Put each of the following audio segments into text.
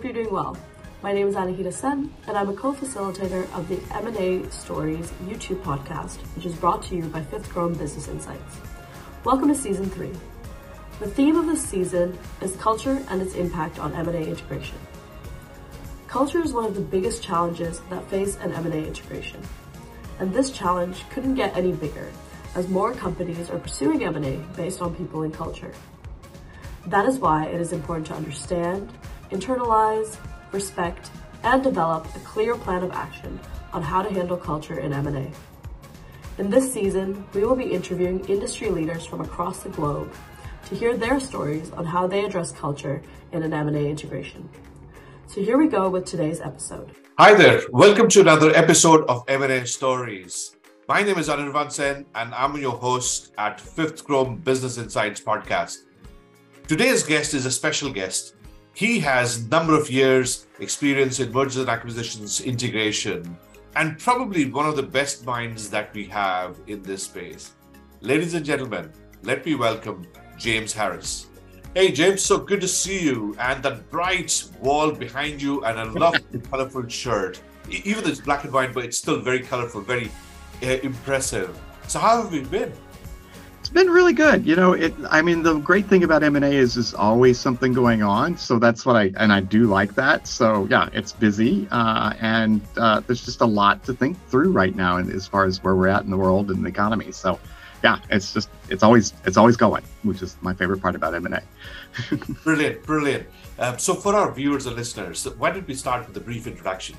hope you're doing well. My name is Anahita Sen, and I'm a co-facilitator of the M&A Stories YouTube podcast, which is brought to you by Fifth Chrome Business Insights. Welcome to Season 3. The theme of this season is culture and its impact on M&A integration. Culture is one of the biggest challenges that face an M&A integration. And this challenge couldn't get any bigger, as more companies are pursuing M&A based on people and culture. That is why it is important to understand, internalize, respect, and develop a clear plan of action on how to handle culture in M&A. In this season, we will be interviewing industry leaders from across the globe to hear their stories on how they address culture in an M&A integration. So here we go with today's episode. Hi there. Welcome to another episode of M&A Stories. My name is Anirvan Sen, and I'm your host at Fifth Chrome Business Insights podcast. Today's guest is a special guest. He has a number of years experience in mergers and acquisitions, integration, and probably one of the best minds that we have in this space. Ladies and gentlemen, let me welcome James Harris. Hey, James, so good to see you. And that bright wall behind you, and I love the colorful shirt. Even though it's black and white, but it's still very colorful, very impressive. So how have you been? It's been really good. The great thing about M&A is there's always something going on. So that's what I do like that. So yeah, it's busy. And there's just a lot to think through right now as far as where we're at in the world and the economy. So yeah, it's always going, which is my favorite part about M&A. Brilliant. So for our viewers and listeners, why don't we start with a brief introduction?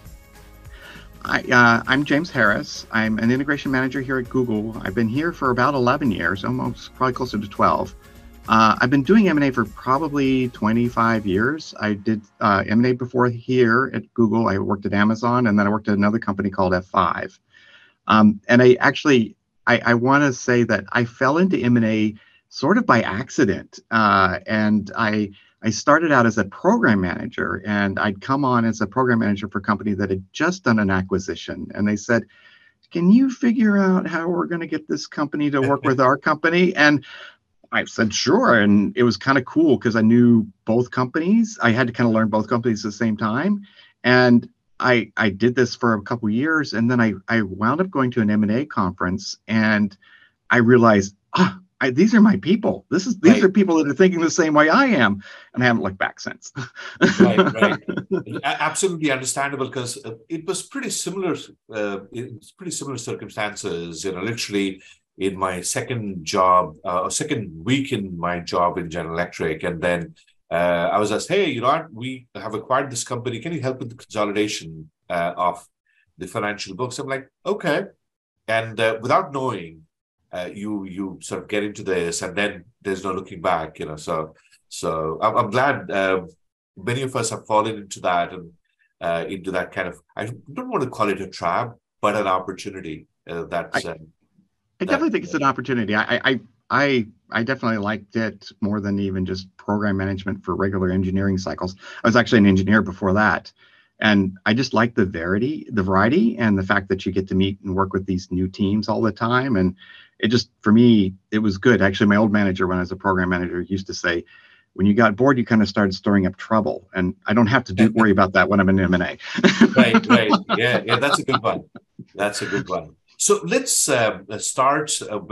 I'm James Harris. I'm an integration manager here at Google. I've been here for about 11 years, probably closer to 12. I've been doing M&A for probably 25 years. I did M&A before here at Google. I worked at Amazon, and then I worked at another company called F5. I want to say that I fell into M&A sort of by accident. And I started out as a program manager, and I'd come on as a program manager for a company that had just done an acquisition. And they said, can you figure out how we're going to get this company to work with our company? And I said, sure. And it was kind of cool because I knew both companies. I had to kind of learn both companies at the same time. And I did this for a couple of years, and then I wound up going to an M&A conference, and I realized, these are my people. These are people that are thinking the same way I am, and I haven't looked back since. Right. Absolutely understandable, because it was pretty similar. It's pretty similar circumstances. Literally in my second week in my job in General Electric, and then I was asked, hey, we have acquired this company. Can you help with the consolidation of the financial books? I'm like, okay. And without knowing, you sort of get into this, and then there's no looking back. So I'm glad many of us have fallen into that, and into that kind of, I don't want to call it a trap, but an opportunity. I definitely think it's an opportunity. I definitely liked it more than even just program management for regular engineering cycles. I was actually an engineer before that. And I just like the variety and the fact that you get to meet and work with these new teams all the time. And for me, it was good. Actually, my old manager, when I was a program manager, used to say, when you got bored, you kind of started stirring up trouble. And I don't have to worry about that when I'm in M&A. Right. Yeah, that's a good one. So let's start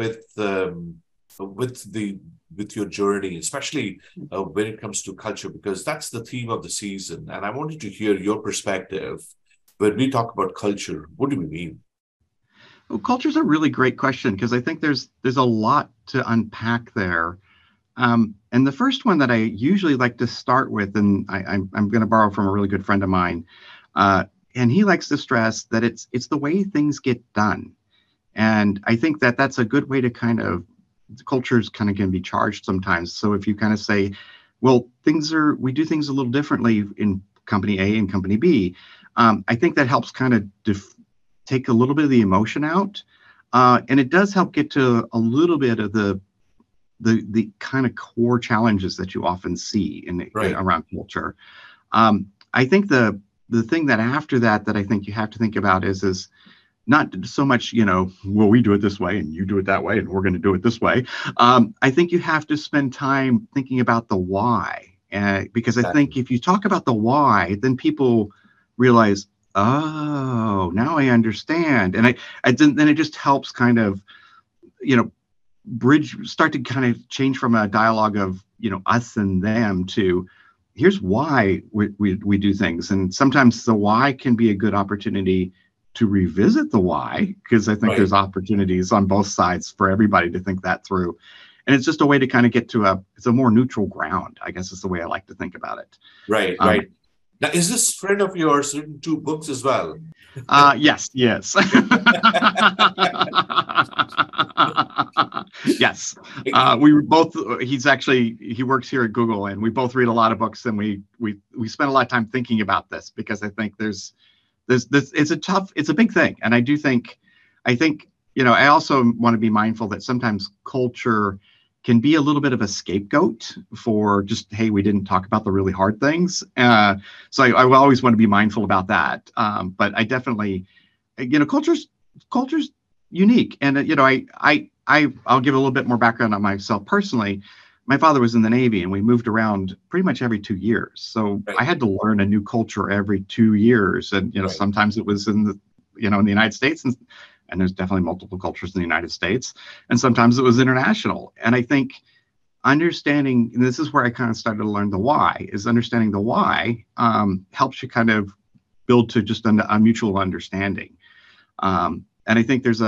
with your journey, especially when it comes to culture, because that's the theme of the season. And I wanted to hear your perspective. When we talk about culture, what do we mean? Well, culture is a really great question, because I think there's a lot to unpack there. And the first one that I usually like to start with, and I'm going to borrow from a really good friend of mine, and he likes to stress that it's the way things get done. And I think that that's a good way to culture is kind of going to be charged sometimes. So if you kind of say, well, we do things a little differently in company A and company B, I think that helps kind of take a little bit of the emotion out. And it does help get to a little bit of the kind of core challenges that you often see around culture. I think the thing that after that I think you have to think about is not so much, well, we do it this way and you do it that way and we're going to do it this way. I think you have to spend time thinking about the why because I think if you talk about the why, then people realize, oh, now I understand. And then it just helps kind of, start to kind of change from a dialogue of, us and them to here's why we do things. And sometimes the why can be a good opportunity to revisit the why, because I think there's opportunities on both sides for everybody to think that through. And it's just a way to kind of get to it's a more neutral ground, I guess is the way I like to think about it. Right. Now, is this friend of yours written 2 books as well? Yes. Yes. We were both, he works here at Google, and we both read a lot of books, and we spend a lot of time thinking about this, because I think there's it's a big thing. And I think, I also want to be mindful that sometimes culture can be a little bit of a scapegoat for just, hey, we didn't talk about the really hard things. So I always want to be mindful about that. But I definitely, culture's unique. And, I'll give a little bit more background on myself personally. My father was in the Navy, and we moved around pretty much every 2 years. So I had to learn a new culture every 2 years. And, sometimes it was in the United States, and there's definitely multiple cultures in the United States. And sometimes it was international. And I think understanding, and this is where I kind of started to learn the why, is understanding the why helps you kind of build to just a mutual understanding. And I think there's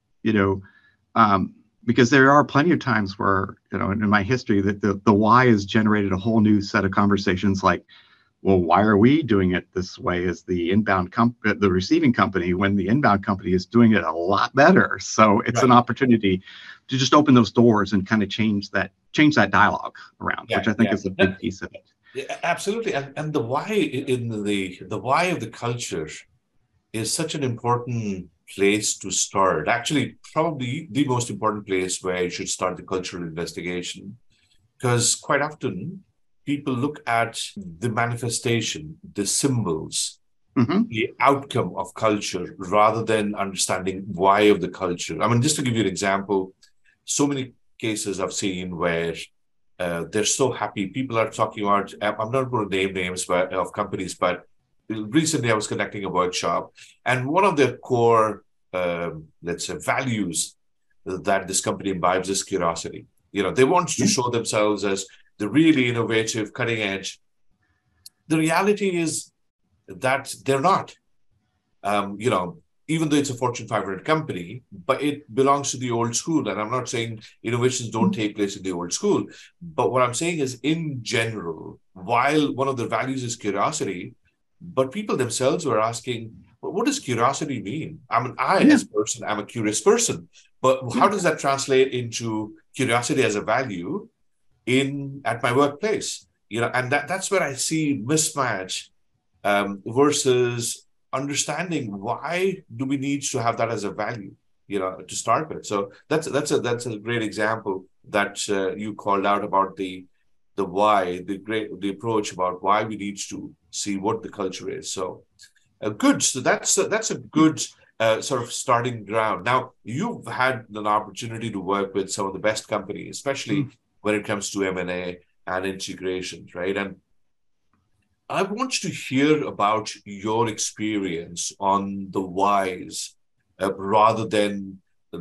because there are plenty of times where, in my history, that the why has generated a whole new set of conversations like, well, why are we doing it this way as the the receiving company, when the inbound company is doing it a lot better? So it's an opportunity to just open those doors and kind of change that dialogue around, which I think is a big piece of it. Yeah, absolutely. And the why the why of the culture is such an important place to start. Actually, probably the most important place where you should start the cultural investigation, because quite often people look at the manifestation, the symbols, the outcome of culture, rather than understanding why of the culture. I mean, just to give you an example, so many cases I've seen where they're so happy. People are talking about, I'm not going to name names of companies, but recently I was conducting a workshop, and one of their core, let's say, values that this company imbibes is curiosity. They want to show themselves as the really innovative, cutting edge. The reality is that they're not. Even though it's a Fortune 500 company, but it belongs to the old school. And I'm not saying innovations don't take place in the old school, but what I'm saying is, in general, while one of their values is curiosity, but people themselves were asking, well, what does curiosity mean? I mean, as a person, I'm a curious person, but how does that translate into curiosity as a value at my workplace? And that's where I see mismatch versus understanding why do we need to have that as a value, to start with. So that's a great example that you called out about the why, the approach about why we need to see what the culture is. So good. So that's a good sort of starting ground. Now, you've had an opportunity to work with some of the best companies, especially when it comes to M&A and integration, right? And I want you to hear about your experience on the whys, rather than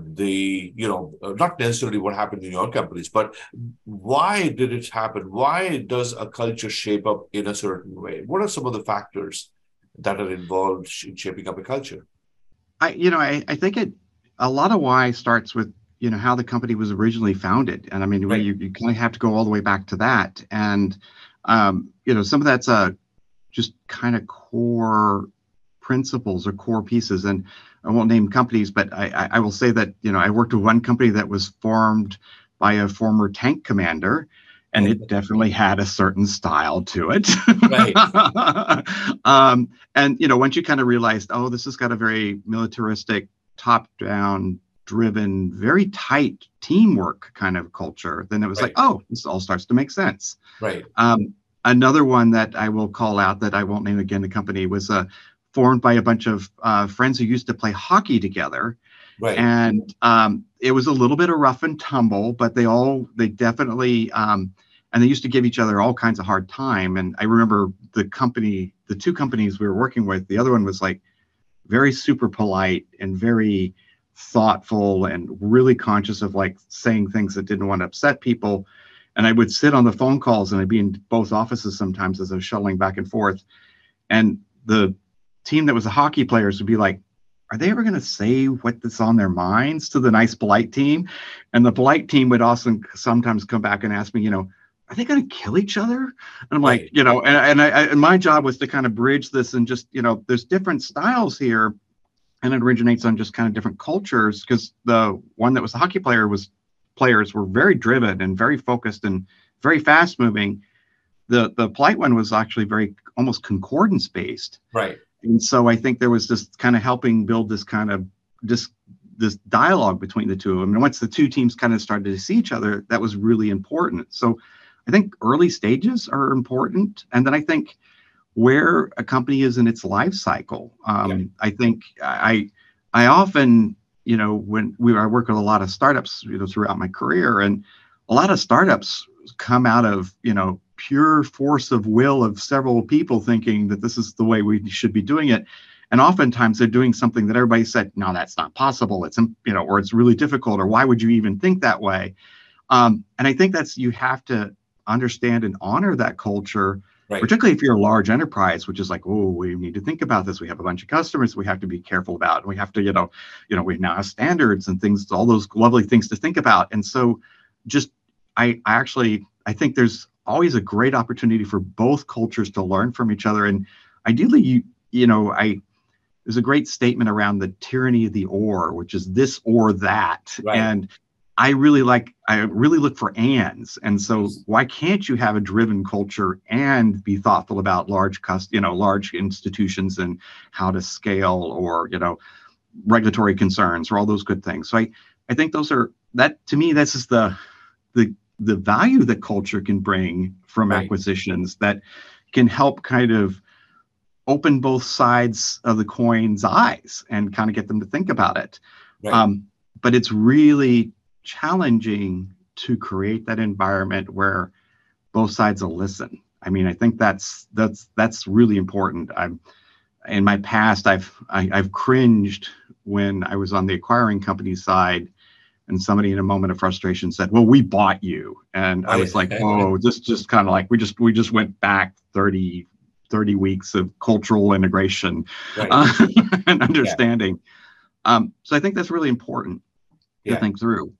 not necessarily what happened in your companies, but why did it happen? Why does a culture shape up in a certain way? What are some of the factors that are involved in shaping up a culture? I think a lot of why starts with, how the company was originally founded. And I mean, you kind of have to go all the way back to that. And, some of that's just kind of core principles or core pieces. And I won't name companies, but I will say that, I worked with one company that was formed by a former tank commander, and it definitely had a certain style to it. Right. And, once you kind of realized, oh, this has got a very militaristic, top-down driven, very tight teamwork kind of culture, then it was like, oh, this all starts to make sense. Right. Another one that I will call out, that I won't name again the company, was formed by a bunch of friends who used to play hockey together. Right. And it was a little bit of rough and tumble, but they definitely and they used to give each other all kinds of hard time. And I remember the two companies we were working with, the other one was like very super polite and very thoughtful and really conscious of like saying things that didn't want to upset people. And I would sit on the phone calls, and I'd be in both offices sometimes as I was shuttling back and forth. And the team that was the hockey players would be like, are they ever going to say what's on their minds to the nice, polite team? And the polite team would also sometimes come back and ask me, are they going to kill each other? And I'm like, and my job was to kind of bridge this and just, there's different styles here. And it originates on just kind of different cultures, because the one that was the hockey players were very driven and very focused and very fast moving. The polite one was actually very almost concordance based. Right. And so I think there was this kind of helping build this kind of this dialogue between the two of them. And once the two teams kind of started to see each other, that was really important. So I think early stages are important. And then I think where a company is in its life cycle. I think I often, I work with a lot of startups, throughout my career, and a lot of startups come out of, pure force of will of several people thinking that this is the way we should be doing it. And oftentimes they're doing something that everybody said, no, that's not possible. It's, or it's really difficult, or why would you even think that way? And I think you have to understand and honor that culture. Right. Particularly if you're a large enterprise, which is like, oh, we need to think about this. We have a bunch of customers we have to be careful about. And we have to, we now have standards and things, all those lovely things to think about. And so I think there's always a great opportunity for both cultures to learn from each other. And ideally, there's a great statement around the tyranny of the or, which is this or that. Right. And I really look for ands. And so why can't you have a driven culture and be thoughtful about large institutions and how to scale, or, regulatory concerns, or all those good things. So I think to me, this is the value that culture can bring from acquisitions that can help kind of open both sides of the coin's eyes and kind of get them to think about it. Right. But it's really challenging to create that environment where both sides will listen. I mean, I think that's really important. In my past, I've cringed when I was on the acquiring company side, and somebody in a moment of frustration said, "Well, we bought you," and I was like, "Oh, just kind of like we just went back 30 weeks of cultural integration, and understanding." So I think that's really important to think through.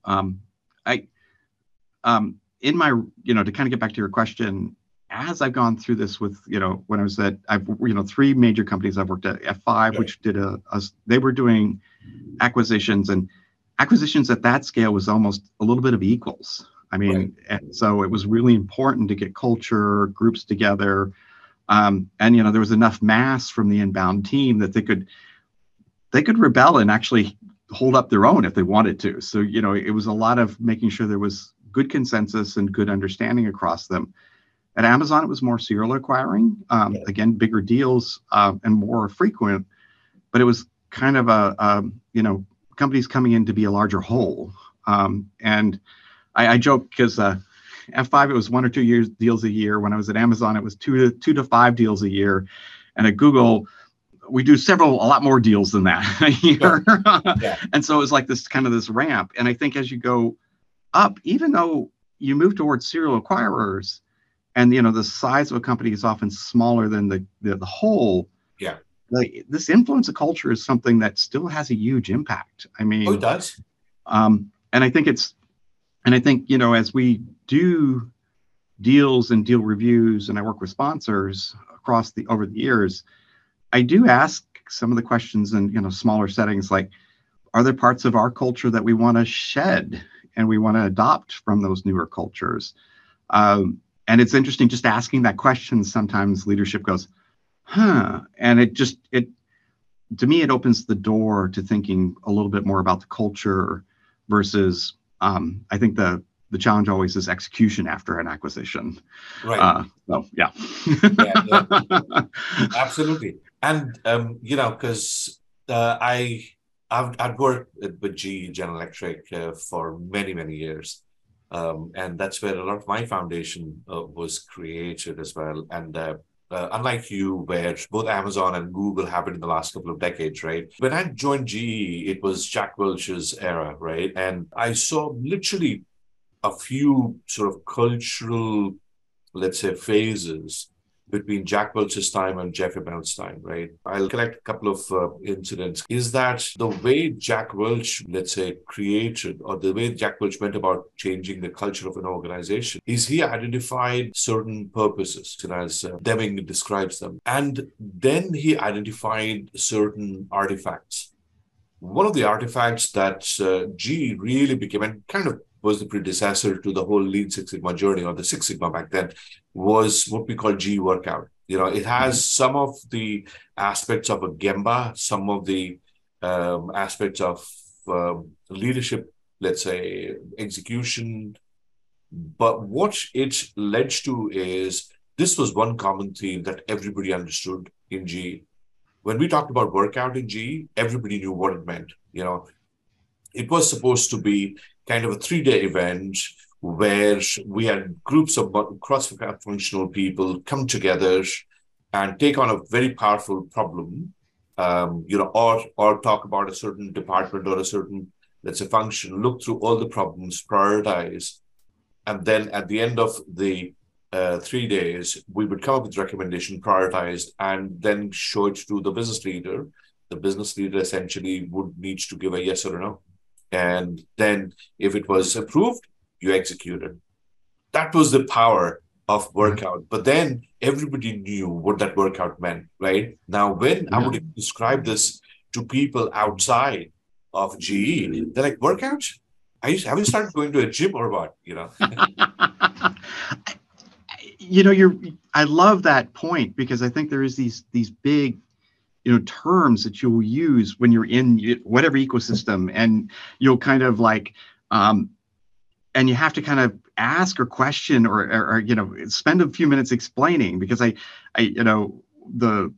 In my, to kind of get back to your question, as I've gone through this with, when I was at, three major companies I've worked at, F5, which did they were doing acquisitions, and acquisitions at that scale was almost a little bit of equals. I mean, so it was really important to get culture groups together. And, there was enough mass from the inbound team that they could rebel and actually hold up their own if they wanted to. So, it was a lot of making sure there was good consensus and good understanding across them. At Amazon, it was more serial acquiring, again, bigger deals and more frequent, but it was kind of companies coming in to be a larger whole. And I joke because F5, it was 1 or 2 deals a year. When I was at Amazon, it was two to 5 deals a year. And at Google, we do a lot more deals than that a year. And so it was like this ramp. And I think as you go up, even though you move towards serial acquirers, and the size of a company is often smaller than the whole. Yeah. This influence of culture is something that still has a huge impact. I mean, it does. And I think as we do deals and deal reviews, and I work with sponsors over the years, I do ask some of the questions in smaller settings, like, are there parts of our culture that we want to shed and we want to adopt from those newer cultures? And it's interesting just asking that question. Sometimes leadership goes, huh. And to me, it opens the door to thinking a little bit more about the culture versus, I think the challenge always is execution after an acquisition. Right. Yeah. Absolutely. And, because I've worked with GE, General Electric, for many, many years. And that's where a lot of my foundation was created as well. And unlike you, where both Amazon and Google happened in the last couple of decades, right? When I joined GE, it was Jack Welch's era, right? And I saw literally a few sort of cultural, let's say, phases between Jack Welch's time and Jeff Immell's time, right? I'll collect a couple of incidents. Is that the way Jack Welch, let's say, created, or the way Jack Welch went about changing the culture of an organization, is he identified certain purposes, and as Deming describes them. And then he identified certain artifacts. One of the artifacts that GE really became, and kind of was the predecessor to the whole Lean Six Sigma journey, or the Six Sigma back then, was what we call GE Workout. It has some of the aspects of a Gemba, some of the aspects of leadership, let's say, execution. But what it led to is this was one common theme that everybody understood in GE. When we talked about workout in GE, everybody knew what it meant. It was supposed to be kind of a 3-day event where we had groups of cross-functional people come together and take on a very powerful problem, or talk about a certain department or a certain, let's say, function, look through all the problems, prioritize, and then at the end of the 3 days, we would come up with recommendation, prioritized, and then show it to the business leader. The business leader essentially would need to give a yes or a no. And then if it was approved, you executed. That was the power of workout. But then everybody knew what that workout meant, right? Now, when I would describe this to people outside of GE, they're like, workout? Have you started going to a gym or what? I love that point, because I think there is these big terms that you'll use when you're in whatever ecosystem, and you'll kind of like, and you have to kind of ask or question or spend a few minutes explaining, because the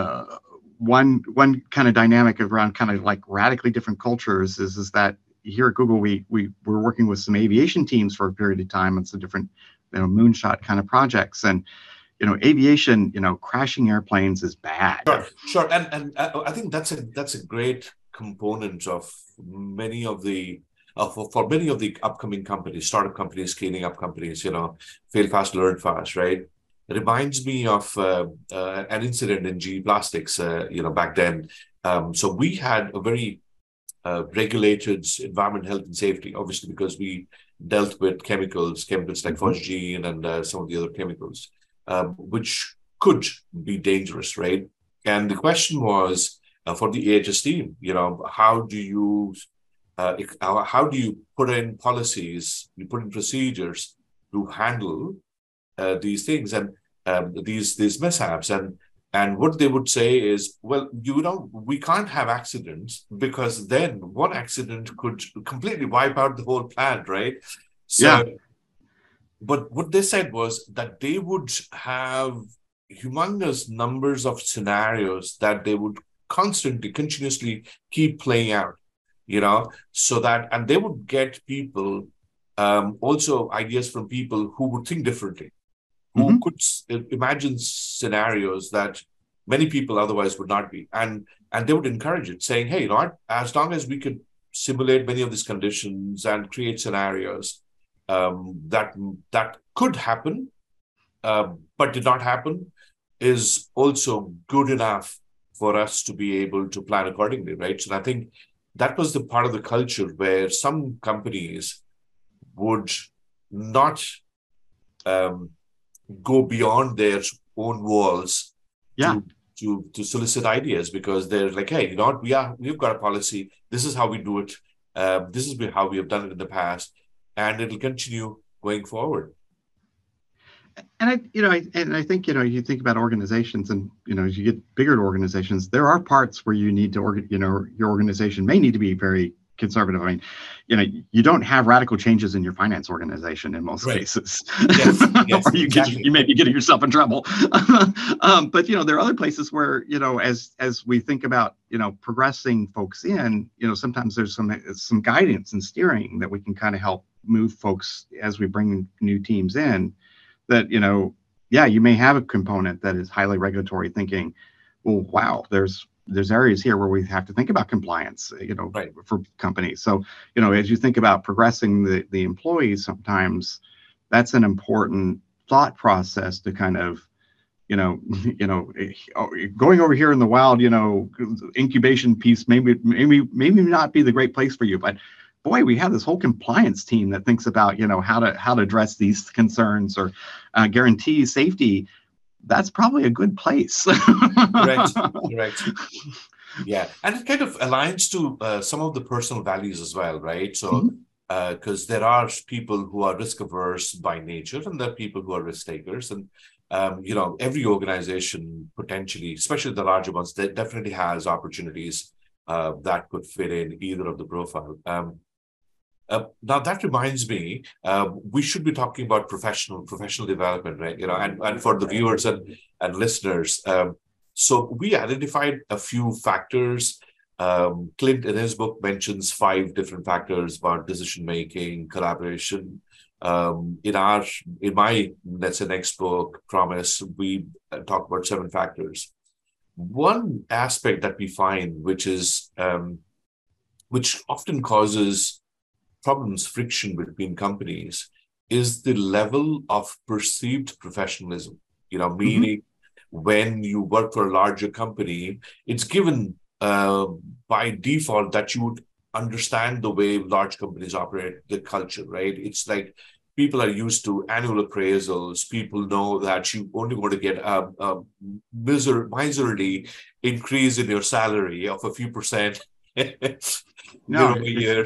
one kind of dynamic around kind of like radically different cultures is that here at Google, we were working with some aviation teams for a period of time on some different moonshot kind of projects, and aviation, crashing airplanes is bad. Sure. And I think that's a great component of many of the for many of the upcoming companies, startup companies, scaling up companies, fail fast, learn fast, right? It reminds me of an incident in GE Plastics, back then. So we had a very regulated environment, health and safety, obviously, because we dealt with chemicals like phosgene and some of the other chemicals, which could be dangerous, right? And the question was for the AHS team, how do you put in policies, you put in procedures to handle these things and these mishaps? And what they would say is, well, we can't have accidents, because then one accident could completely wipe out the whole plant, right? So, but what they said was that they would have humongous numbers of scenarios that they would continuously keep playing out, so that, and they would get people, also ideas from people who would think differently, who could imagine scenarios that many people otherwise would not be. And they would encourage it, saying, hey, as long as we could simulate many of these conditions and create scenarios that could happen, but did not happen, is also good enough for us to be able to plan accordingly, right? So I think that was the part of the culture where some companies would not go beyond their own walls to solicit ideas, because they're like, hey, we've got a policy. This is how we do it. This is how we have done it in the past, and it'll continue going forward. And I think you think about organizations, and as you get bigger organizations, there are parts where you need to your organization may need to be very conservative. I mean, you don't have radical changes in your finance organization in most cases. Yes, or exactly. you may be getting yourself in trouble. But there are other places where as we think about progressing folks in, sometimes there's some guidance and steering that we can kind of help move folks as we bring new teams in. That you may have a component that is highly regulatory thinking. Well, wow, there's areas here where we have to think about compliance, for companies. So, as you think about progressing the employees, sometimes that's an important thought process to kind of, going over here in the wild, incubation piece, maybe not be the great place for you, but boy, we have this whole compliance team that thinks about, how to address these concerns or guarantee safety. That's probably a good place. Correct. Yeah, and it kind of aligns to some of the personal values as well, right? So, because there are people who are risk averse by nature, and there are people who are risk takers, and every organization potentially, especially the larger ones, that definitely has opportunities that could fit in either of the profile. Now that reminds me, we should be talking about professional development, right? And for the viewers and listeners, so we identified a few factors. Clint in his book mentions 5 different factors about decision making, collaboration. In my let's say next book, Promise, we talk about 7 factors. One aspect that we find, which often causes problems, friction between companies, is the level of perceived professionalism. Meaning when you work for a larger company, it's given by default that you would understand the way large companies operate, the culture, right? It's like people are used to annual appraisals. People know that you only want to get a miserly increase in your salary of a few percent. No, a year.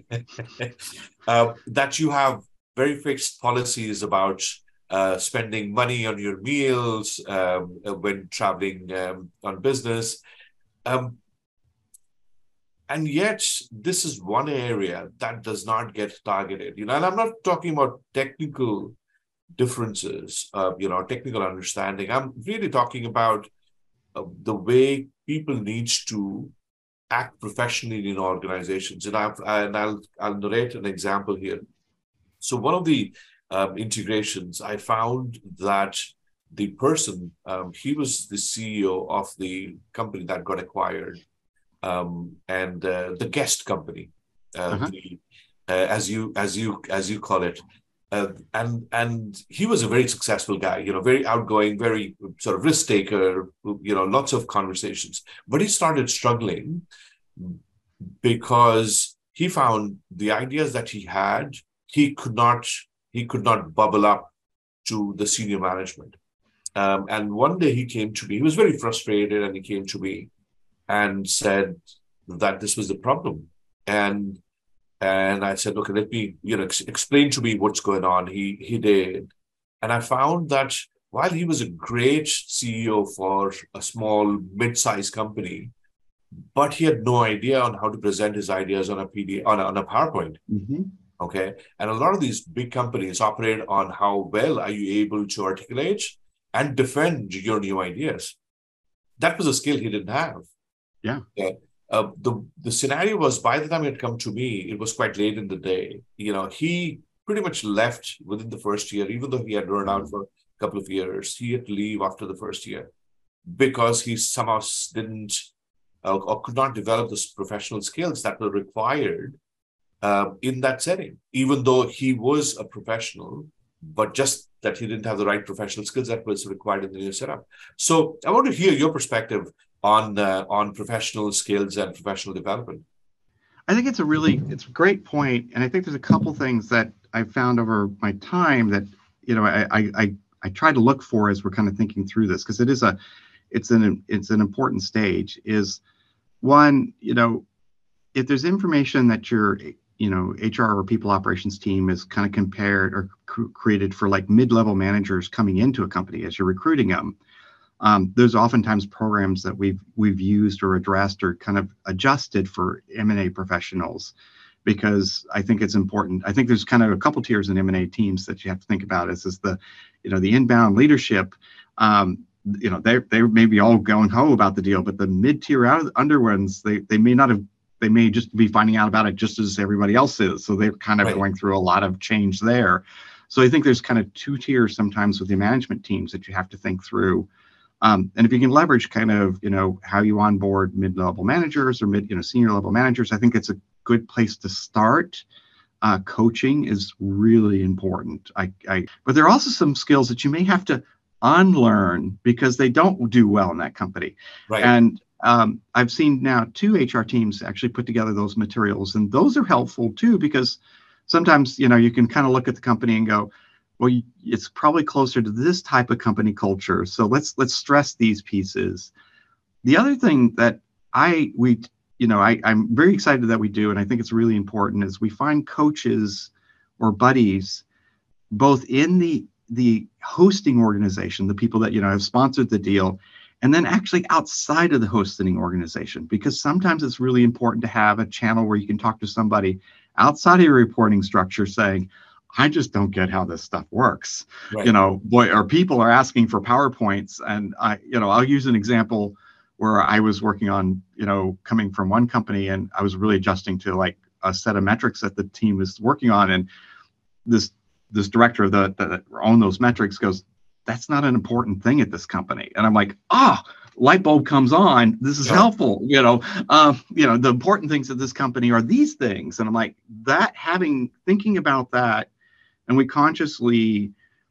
That you have very fixed policies about spending money on your meals when traveling on business. And yet, this is one area that does not get targeted. And I'm not talking about technical differences, technical understanding. I'm really talking about the way people need to act professionally in organizations. And I'll narrate an example here. So one of the integrations, I found that the person, he was the CEO of the company that got acquired, and the guest company, as you call it. And he was a very successful guy, very outgoing, very sort of risk taker, lots of conversations. But he started struggling because he found the ideas that he had, he could not bubble up to the senior management. And one day he came to me, he was very frustrated, and he came to me and said that this was the problem. And I said, okay, let me, explain to me what's going on. He did. And I found that while he was a great CEO for a small, mid-sized company, but he had no idea on how to present his ideas on a PowerPoint. Okay. And a lot of these big companies operate on how well are you able to articulate and defend your new ideas. That was a skill he didn't have. Yeah. The scenario was, by the time he had come to me, it was quite late in the day. He pretty much left within the first year, even though he had run out for a couple of years. He had to leave after the first year because he somehow didn't or could not develop the professional skills that were required in that setting, even though he was a professional, but just that he didn't have the right professional skills that was required in the new setup. So I want to hear your perspective on professional skills and professional development. I think it's a great point. And I think there's a couple things that I found over my time that, I try to look for as we're kind of thinking through this, because it's an important stage. Is one, if there's information that your HR or people operations team is kind of compared or created for like mid-level managers coming into a company as you're recruiting them, There's oftentimes programs that we've used or addressed or kind of adjusted for M&A professionals, because I think it's important. I think there's kind of a couple tiers in M&A teams that you have to think about. Is the, the inbound leadership. They may be all going ho about the deal, but the mid-tier under ones, they may not have. They may just be finding out about it just as everybody else is. So they're kind of going through a lot of change there. So I think there's kind of two tiers sometimes with the management teams that you have to think through. And if you can leverage kind of, how you onboard mid-level managers or senior level managers, I think it's a good place to start. Coaching is really important. But there are also some skills that you may have to unlearn because they don't do well in that company. Right. And I've seen now 2 HR teams actually put together those materials, and those are helpful too, because sometimes, you can kind of look at the company and go, well, it's probably closer to this type of company culture. So let's stress these pieces. The other thing that I'm very excited that we do, and I think it's really important, is we find coaches or buddies both in the hosting organization, the people that, have sponsored the deal, and then actually outside of the hosting organization, because sometimes it's really important to have a channel where you can talk to somebody outside of your reporting structure saying, I just don't get how this stuff works. Right. Or people are asking for PowerPoints, and I'll use an example where I was working on, coming from one company, and I was really adjusting to like a set of metrics that the team was working on. And this director that owned those metrics goes, that's not an important thing at this company. And I'm like, light bulb comes on. This is helpful. The important things at this company are these things. And I'm like, thinking about that. And we consciously,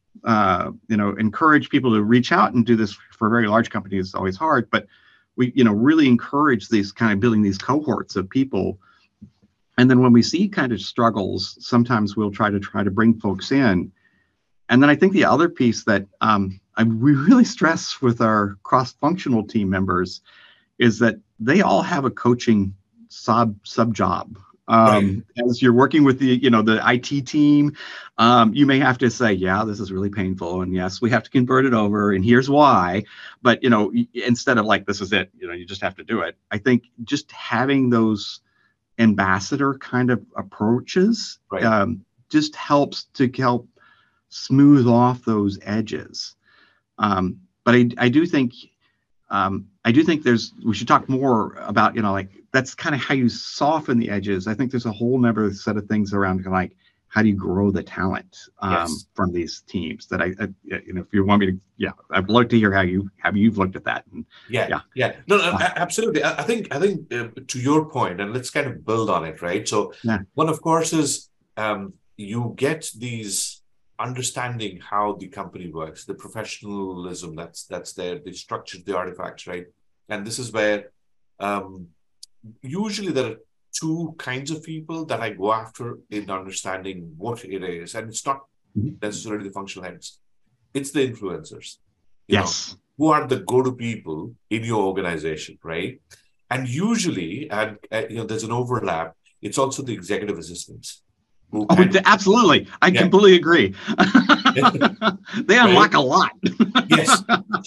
encourage people to reach out and do this. For very large companies, it's always hard, but we, really encourage these kind of building these cohorts of people. And then when we see kind of struggles, sometimes we'll try to bring folks in. And then I think the other piece that we really stress with our cross-functional team members is that they all have a coaching sub job. As you're working with the IT team, you may have to say, yeah, this is really painful, and yes, we have to convert it over, and here's why. But instead of like, this is it, you just have to do it. I think just having those ambassador kind of approaches just helps to help smooth off those edges. But I do think we should talk more about, that's kind of how you soften the edges. I think there's a whole nother set of things around like, how do you grow the talent from these teams that if you want me to, I'd love to hear how you've looked at that. And, No, absolutely. I think to your point, and let's kind of build on it, right? So one, of course, is you get these understanding how the company works, the professionalism that's there, the structure, the artifacts, right? And this is where usually there are 2 kinds of people that I go after in understanding what it is. And it's not necessarily the functional heads. It's the influencers. Yes. Who are the go-to people in your organization, right? And usually, there's an overlap. It's also the executive assistants. Absolutely. I completely agree. They unlock a lot. Yes.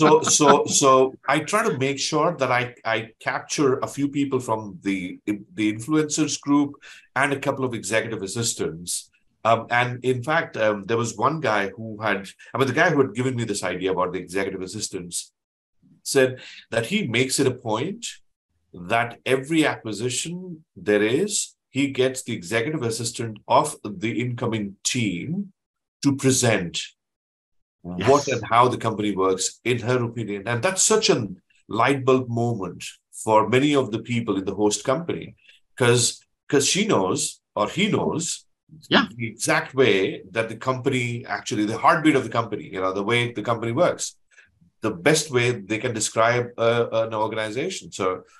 So I try to make sure that I capture a few people from the influencers group and a couple of executive assistants. And in fact, there was one guy the guy who had given me this idea about the executive assistants said that he makes it a point that every acquisition there is, he gets the executive assistant of the incoming team to present what and how the company works, in her opinion. And that's such a light bulb moment for many of the people in the host company, because she knows, or he knows, the exact way that the company, actually the heartbeat of the company, the way the company works, the best way they can describe an organization.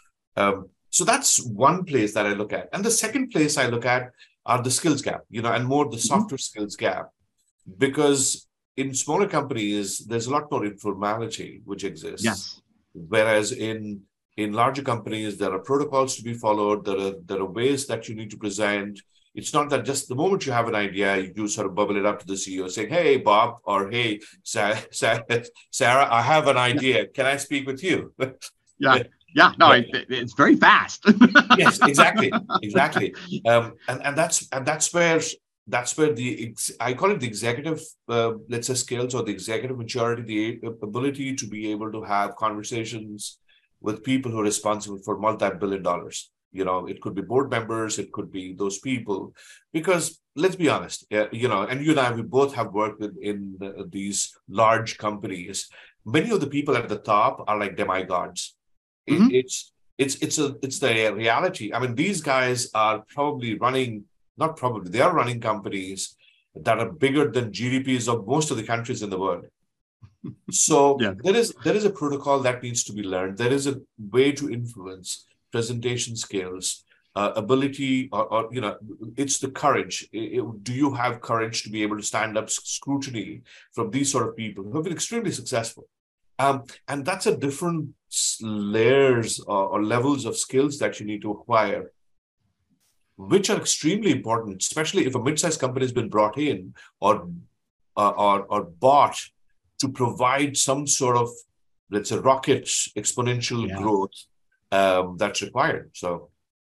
So that's one place that I look at. And the second place I look at are the skills gap, and more the softer skills gap, because in smaller companies, there's a lot more informality which exists. Yes. Whereas in larger companies, there are protocols to be followed. There are ways that you need to present. It's not that just the moment you have an idea, you sort of bubble it up to the CEO saying, hey, Bob, or hey, Sarah, I have an idea. Can I speak with you? Yeah. Yeah, no, it's very fast. Yes, exactly. And that's where I call it the executive, let's say, skills, or the executive maturity, the ability to be able to have conversations with people who are responsible for multi-billion dollars. It could be board members, it could be those people, because let's be honest, and you and I, we both have worked in these large companies. Many of the people at the top are like demigods. Mhm. It's the reality. I mean, these guys are they are running companies that are bigger than GDPs of most of the countries in the world. So Yeah. there is a protocol that needs to be learned. There is a way to influence presentation skills, ability, or it's the courage. Do you have courage to be able to stand up scrutiny from these sort of people who have been extremely successful? And that's a different layers or levels of skills that you need to acquire, which are extremely important, especially if a mid-sized company has been brought in or bought to provide some sort of, let's say, rocket exponential growth that's required. So,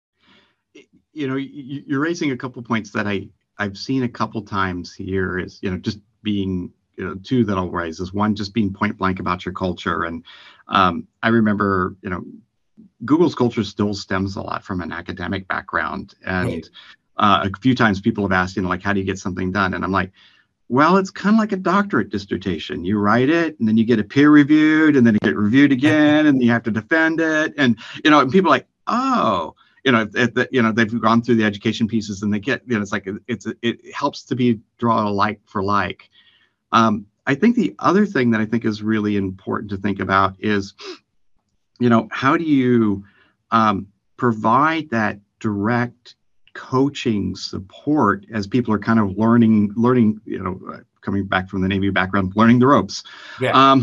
you're raising a couple points that I've seen a couple times here. Is just being two that I'll raise is one, just being point blank about your culture. And I remember Google's culture still stems a lot from an academic background, and a few times people have asked, like, how do you get something done? And I'm like, well, it's kind of like a doctorate dissertation. You write it, and then you get it peer reviewed, and then it get reviewed again, and you have to defend it. And and people are like, oh, they've gone through the education pieces, and they get, it's like it helps to be draw a like for like. I think the other thing that I think is really important to think about is, how do you provide that direct coaching support as people are kind of learning, coming back from the Navy background, learning the ropes. Yeah.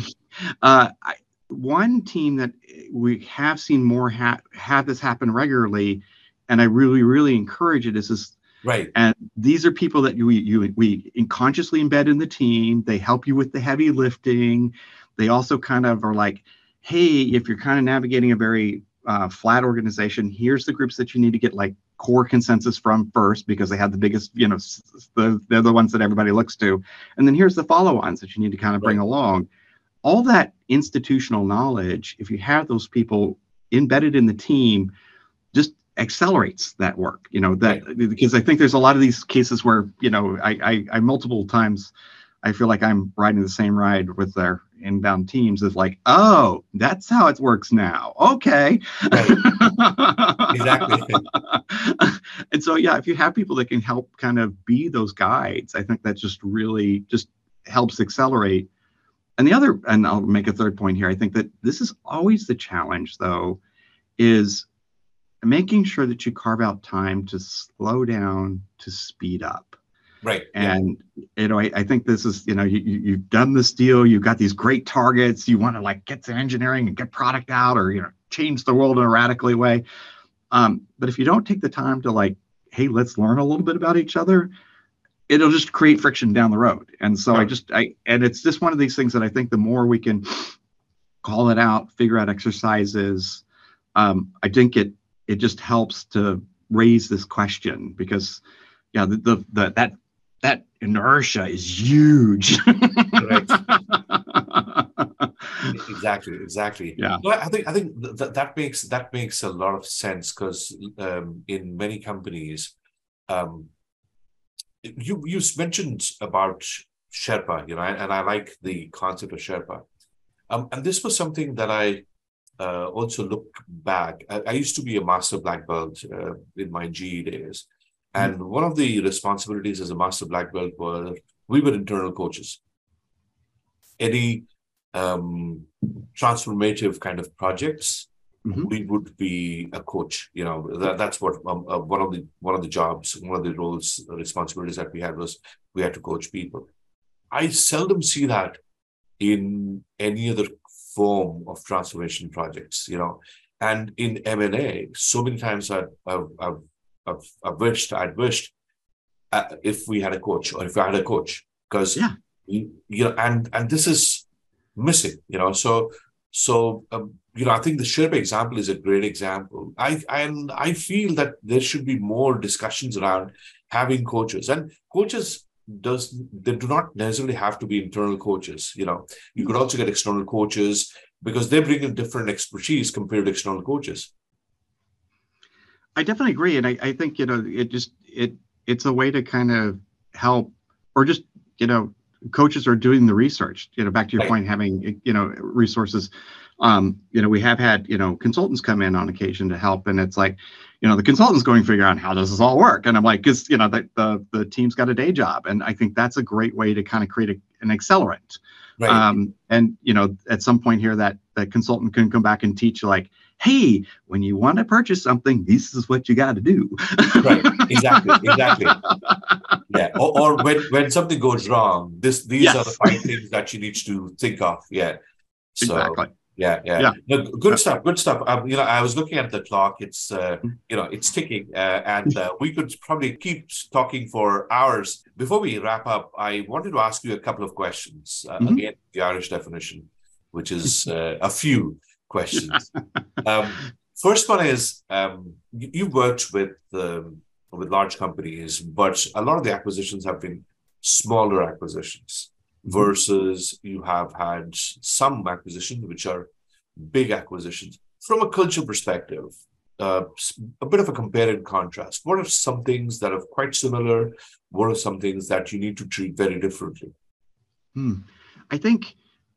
One team that we have seen more have this happen regularly, and I really, really encourage it, is this. Right. And these are people that we consciously embed in the team. They help you with the heavy lifting. They also kind of are like, hey, if you're kind of navigating a very flat organization, here's the groups that you need to get like core consensus from first, because they have the biggest, they're the ones that everybody looks to. And then here's the follow-ons that you need to kind of bring along. All that institutional knowledge, if you have those people embedded in the team, just accelerates that work, because I think there's a lot of these cases where, I multiple times, I feel like I'm riding the same ride with their inbound teams. Is like, oh, that's how it works now. Okay. Right. Exactly. And so, yeah, if you have people that can help kind of be those guides, I think that just really just helps accelerate. And I'll make a third point here. I think that this is always the challenge, though, is making sure that you carve out time to slow down, to speed up. Right. And, I think this is, you've done this deal, you've got these great targets, you want to like get to engineering and get product out, or, change the world in a radically way. But if you don't take the time to like, hey, let's learn a little bit about each other, it'll just create friction down the road. And so and it's just one of these things that I think the more we can call it out, figure out exercises, I think it just helps to raise this question, because that inertia is huge. Right. Exactly. Yeah. Well, I think that makes a lot of sense, because in many companies, you mentioned about Sherpa, and I like the concept of Sherpa. And this was something that I also look back. I used to be a master black belt in my GE days. And one of the responsibilities as a master black belt was we were internal coaches. Any transformative kind of projects, we would be a coach. That's what one of the jobs, one of the roles, responsibilities that we had was we had to coach people. I seldom see that in any other form of transformation projects, and in M&A, so many times I'd wished if we had a coach, or if I had a coach, because Yeah. and this is missing, I think the Sherpa example is a great example. I feel that there should be more discussions around having coaches, and coaches they do not necessarily have to be internal coaches. You could also get external coaches because they bring in different expertise compared to external coaches. I definitely agree, and I think it's a way to kind of help, or just coaches are doing the research. Back to your point, having resources. We have had consultants come in on occasion to help, and it's like the consultant's going to figure out how does this all work, and I'm like, because the team's got a day job, and I think that's a great way to kind of create an accelerant. Right. And at some point here, that consultant can come back and teach you, like, hey, when you want to purchase something, this is what you got to do. Right. Exactly. Yeah. Or when something goes wrong, these are the 5 things that you need to think of. Yeah. So, exactly. Yeah. No, good stuff. I was looking at the clock. It's it's ticking, and we could probably keep talking for hours. Before we wrap up, I wanted to ask you a couple of questions. Again, the Irish definition, which is a few questions. First one is, you've worked with large companies, but a lot of the acquisitions have been smaller acquisitions, versus you have had some acquisitions which are big acquisitions. From a culture perspective, a bit of a compare and contrast. What are some things that are quite similar? What are some things that you need to treat very differently? I think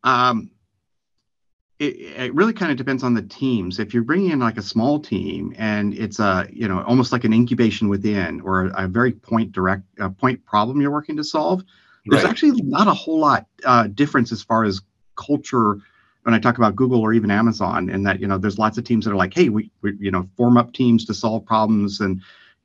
it really kind of depends on the teams. If you're bringing in like a small team and it's almost like an incubation within, or a very point problem you're working to solve, there's actually not a whole lot difference as far as culture when I talk about Google or even Amazon, and that there's lots of teams that are like, hey, we form up teams to solve problems, and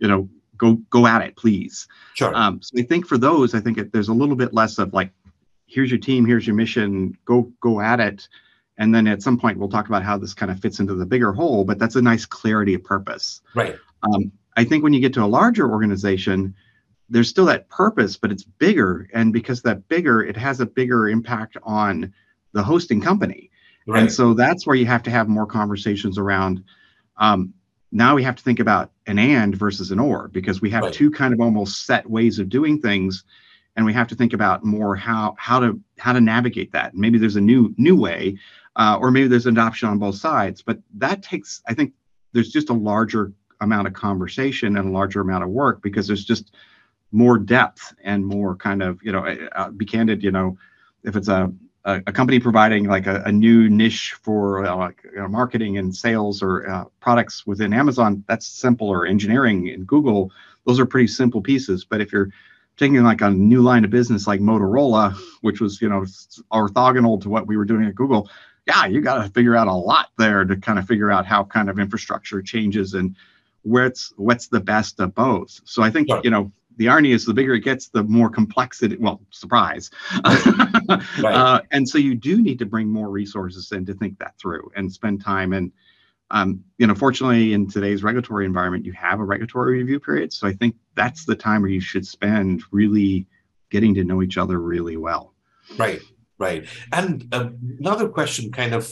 go at it, please. Sure. So I think for those, there's a little bit less of like, here's your team, here's your mission, go at it. And then at some point, we'll talk about how this kind of fits into the bigger whole, but that's a nice clarity of purpose. Right. I think when you get to a larger organization, there's still that purpose, but it's bigger. And because that bigger, it has a bigger impact on the hosting company. Right. And so that's where you have to have more conversations around. Now we have to think about an and versus an or, because we have two kind of almost set ways of doing things. And we have to think about more how to navigate that. Maybe there's a new way, or maybe there's an option on both sides. But that takes, I think there's just a larger amount of conversation and a larger amount of work, because there's just more depth and more kind of, be candid, if it's a company providing like a new niche for marketing and sales or products within Amazon, that's simple. Or engineering in Google, those are pretty simple pieces. But if you're taking like a new line of business like Motorola, which was, orthogonal to what we were doing at Google, you got to figure out a lot there to kind of figure out how kind of infrastructure changes and what's the best of both. So I think, the irony is the bigger it gets, the more complexity, surprise. Right. And so you do need to bring more resources in to think that through and spend time. And, fortunately, in today's regulatory environment, you have a regulatory review period. So I think that's the time where you should spend really getting to know each other really well. Right. And another question kind of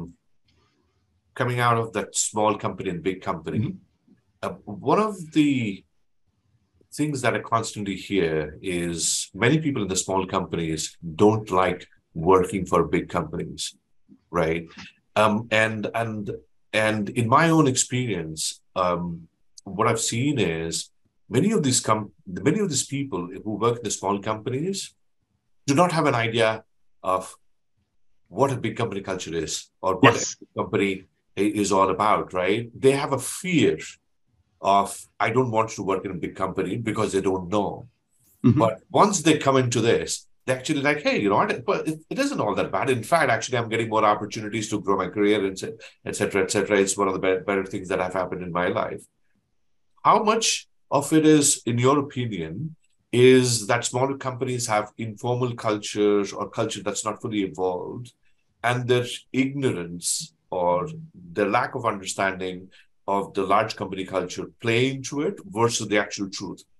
coming out of that small company and big company, one of the things that I constantly hear is many people in the small companies don't like working for big companies, right? And in my own experience, what I've seen is many of these people who work in the small companies do not have an idea of what a big company culture is, or what a company is all about, right? They have a fear of, I don't want to work in a big company, because they don't know. But once they come into this, they're actually like, hey, you know what? But it isn't all that bad. In fact, actually, I'm getting more opportunities to grow my career, and et cetera, et cetera. It's one of the better things that have happened in my life. How much of it is, in your opinion, is that smaller companies have informal cultures or culture that's not fully evolved, and their ignorance or their lack of understanding of the large company culture play into it versus the actual truth?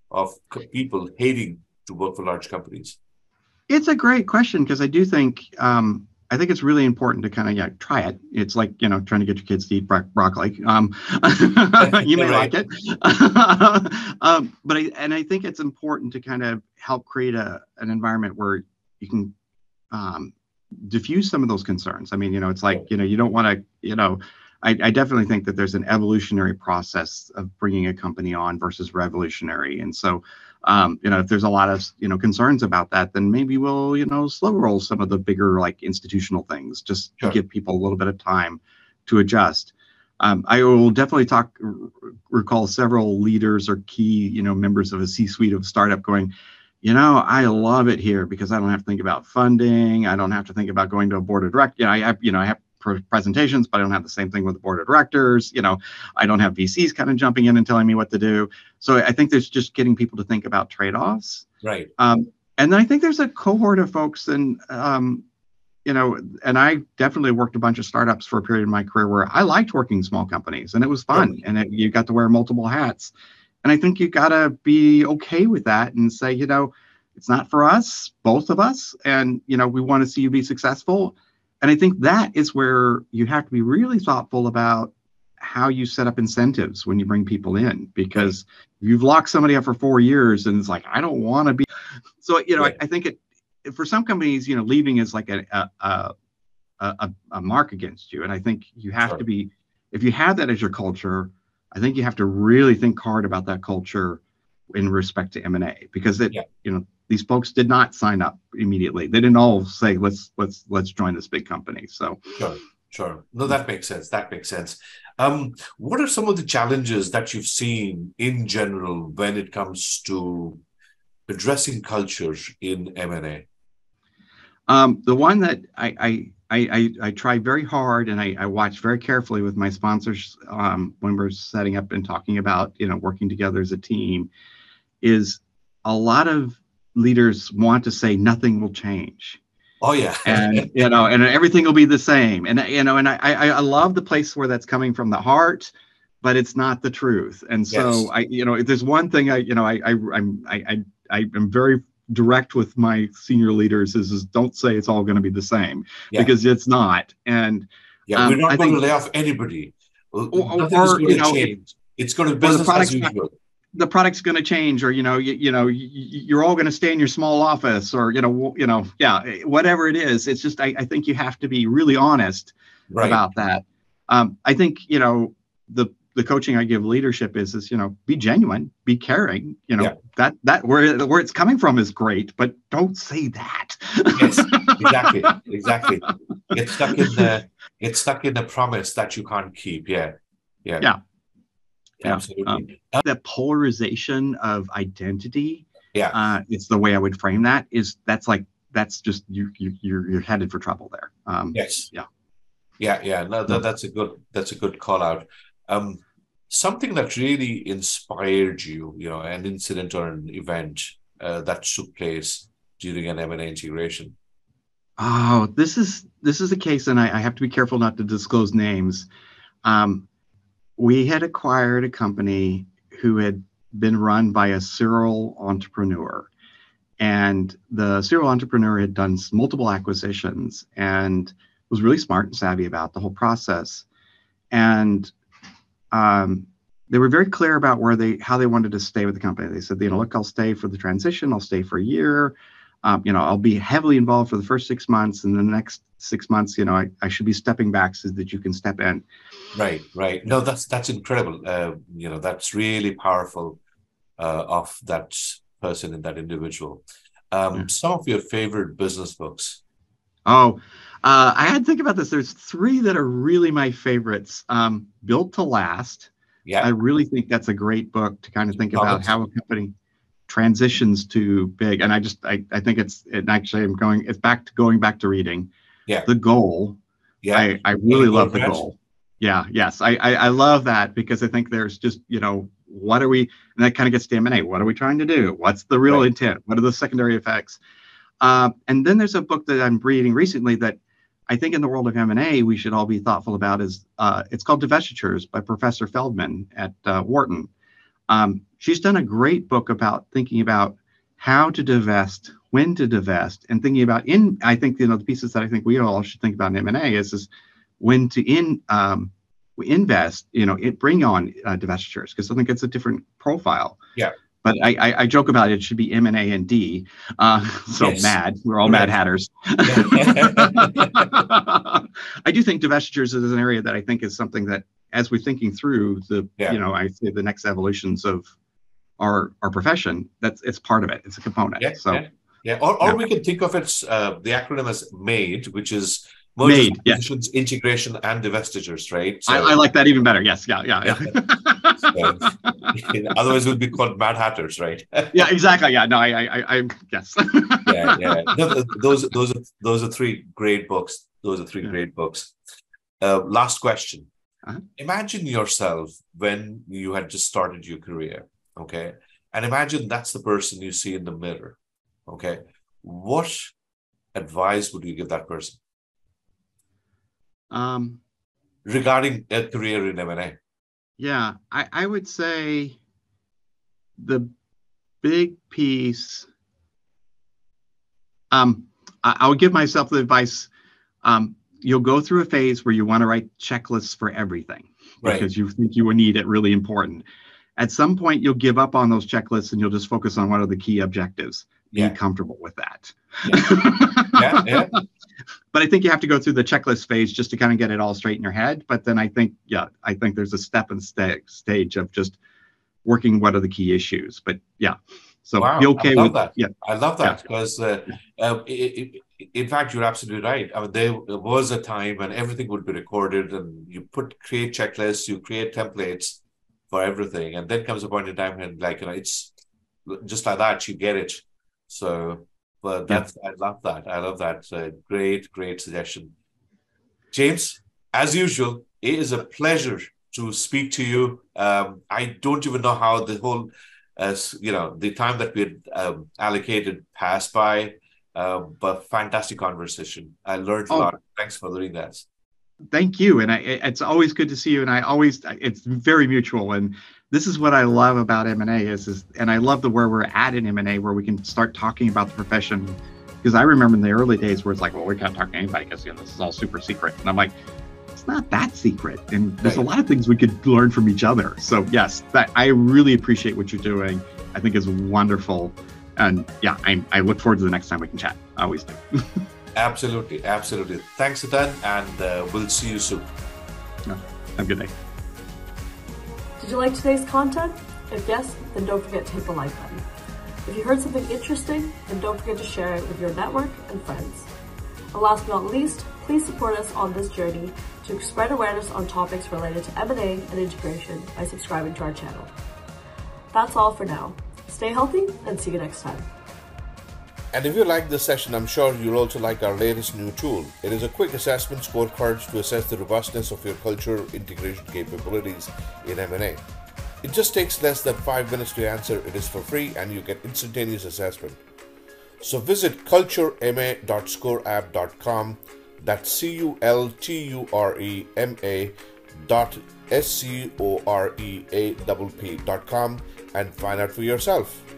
of people hating to work for large companies? It's a great question because I do think I think it's really important to kind of try it. It's like trying to get your kids to eat broccoli. You may like it, but I think it's important to kind of help create an environment where you can diffuse some of those concerns. I mean, it's like you don't want to I definitely think that there's an evolutionary process of bringing a company on versus revolutionary, and so. If there's a lot of, concerns about that, then maybe we'll, slow roll some of the bigger like institutional things just to give people a little bit of time to adjust. I will definitely recall several leaders or key, members of a C-suite of a startup going, I love it here because I don't have to think about funding. I don't have to think about going to a board of directors. I have presentations, but I don't have the same thing with the board of directors. I don't have VCs kind of jumping in and telling me what to do. So I think there's just getting people to think about trade-offs. Right. And then I think there's a cohort of folks and I definitely worked a bunch of startups for a period of my career where I liked working in small companies and it was fun and you got to wear multiple hats. And I think you got to be okay with that and say, it's not for us, both of us. And, we want to see you be successful. And I think that is where you have to be really thoughtful about how you set up incentives when you bring people in, because you've locked somebody up for 4 years and it's like, I don't want to be. So, I think for some companies, leaving is like a mark against you. And I think you have to be, if you have that as your culture, I think you have to really think hard about that culture in respect to M&A, because these folks did not sign up immediately. They didn't all say, let's join this big company. So sure. No, that makes sense. What are some of the challenges that you've seen in general when it comes to addressing culture in M&A? The one that I try very hard and I watch very carefully with my sponsors when we're setting up and talking about, working together as a team, is a lot of leaders want to say nothing will change. Oh yeah. And and everything will be the same. And I love the place where that's coming from the heart, but it's not the truth. And so if there's one thing I'm very direct with my senior leaders is don't say it's all going to be the same, because it's not. And we're not going to lay off anybody. Nothing is going to change. It's going to be business as usual. The product's going to change, or you're all going to stay in your small office, or whatever it is. It's just I think you have to be really honest about that. I think the coaching I give leadership is be genuine, be caring. That where it's coming from is great, but don't say that. Yes, exactly. Get stuck in the promise that you can't keep. Yeah. Absolutely. The polarization of identity, it's the way I would frame that, that's just you're headed for trouble there. Yes. No, that's a good call out. Something that really inspired you, an incident or an event that took place during an M&A integration. Oh, this is a case, and I have to be careful not to disclose names. We had acquired a company who had been run by a serial entrepreneur, and the serial entrepreneur had done multiple acquisitions and was really smart and savvy about the whole process. And they were very clear about how they wanted to stay with the company. They said, look, I'll stay for the transition. I'll stay for a year. I'll be heavily involved for the first 6 months, and the next 6 months, I should be stepping back so that you can step in. Right. No, that's incredible. That's really powerful of that person and that individual. Some of your favorite business books? I had to think about this. There's 3 that are really my favorites. Built to Last. Yeah. I really think that's a great book to kind of think about how a company transitions to big. And I think it's going back to reading. Yeah. The Goal. Yeah. I really love The Goal. Yeah. Yes. I love that, because I think there's just, what are we, and that kind of gets to M&A. What are we trying to do? What's the real intent? What are the secondary effects? And then there's a book that I'm reading recently that I think in the world of M&A, we should all be thoughtful about. It's called Divestitures by Professor Feldman at Wharton. She's done a great book about thinking about how to divest, when to divest, and thinking about I think, the pieces that I think we all should think about in M&A is when to invest, bring on divestitures, because I think it's a different profile. Yeah. But I joke about it should be M&A and D. So yes. Mad. We're all Mad Hatters. I do think divestitures is an area that I think is something that, as we're thinking through I say the next evolutions of our profession, it's part of it. It's a component. Yeah. Or we can think of it, the acronym as MADE, which is mergers, acquisitions, integration, and divestitures, right? So, I like that even better. Yes. Yeah. So, otherwise, we'll be called Mad Hatters, right? Yeah, exactly. Yeah. No, I yes. Yeah. No, those are three great books. Great books. Last question. Uh-huh. Imagine yourself when you had just started your career, okay? And imagine that's the person you see in the mirror, okay? What advice would you give that person regarding a career in M&A? Yeah, I would say the big piece, I would give myself the advice, you'll go through a phase where you want to write checklists for everything, right? Because you think you will need it really important. At some point, you'll give up on those checklists and you'll just focus on what are the key objectives. Be comfortable with that. Yeah. But I think you have to go through the checklist phase just to kind of get it all straight in your head. But then I think there's a step and stage of just working what are the key issues. But so be okay with that. Yeah, I love that because in fact, you're absolutely right. I mean, there was a time when everything would be recorded, and you create checklists, you create templates for everything, and then comes a point in time when, it's just like that, you get it. So, but I love that. I love that. Great suggestion, James. As usual, it is a pleasure to speak to you. I don't even know how the whole, the time that we had allocated passed by. But fantastic conversation. I learned a lot. Thanks for doing that. Thank you. And it's always good to see you. And it's very mutual. And this is what I love about M&A and I love where we're at in M&A, where we can start talking about the profession. Because I remember in the early days where it's like, well, we can't talk to anybody because this is all super secret. And I'm like, it's not that secret. And there's a lot of things we could learn from each other. So yes, I really appreciate what you're doing. I think it's wonderful. And I look forward to the next time we can chat. I always do. Absolutely. Thanks a ton, and we'll see you soon. Have a good day. Did you like today's content? If yes, then don't forget to hit the like button. If you heard something interesting, then don't forget to share it with your network and friends. And last but not least, please support us on this journey to spread awareness on topics related to M&A and integration by subscribing to our channel. That's all for now. Stay healthy and see you next time. And if you like this session, I'm sure you'll also like our latest new tool. It is a quick assessment scorecard to assess the robustness of your culture integration capabilities in M&A. It just takes less than 5 minutes to answer. It is for free and you get instantaneous assessment. So visit culturema.scoreapp.com. That's culturema.scoreapp.com and find out for yourself.